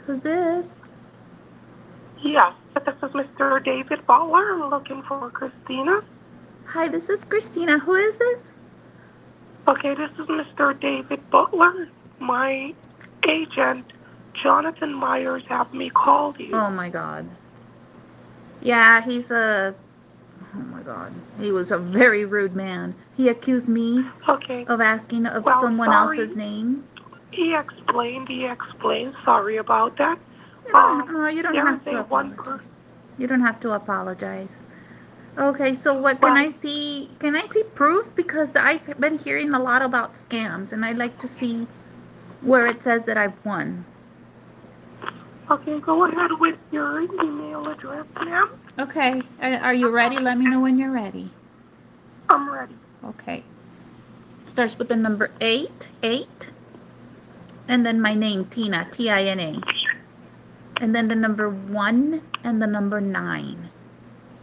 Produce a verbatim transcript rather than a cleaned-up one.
Who's this? Yes, this is Mister David Butler. I'm looking for Christina. Hi, this is Christina. Who is this? Okay, this is Mister David Butler. My agent, Jonathan Myers, have me called Oh you. my god. Yeah, he's a. Oh my god. He was a very rude man. He accused me Okay, of asking of well, someone else's sorry. name. He explained, he explained. Sorry about that. You don't. Um, Oh, you don't there is have to a one per. apologize. You don't have to apologize. Okay, so what can I Right. see? Can I see proof? Because I've been hearing a lot about scams, and I like to see where it says that I've won. Okay, go ahead with your email address, ma'am. Okay, uh, are you ready? Let me know when you're ready. I'm ready. Okay, it starts with the number eight, eight, and then my name, Tina, T I N A, and then the number one and the number nine.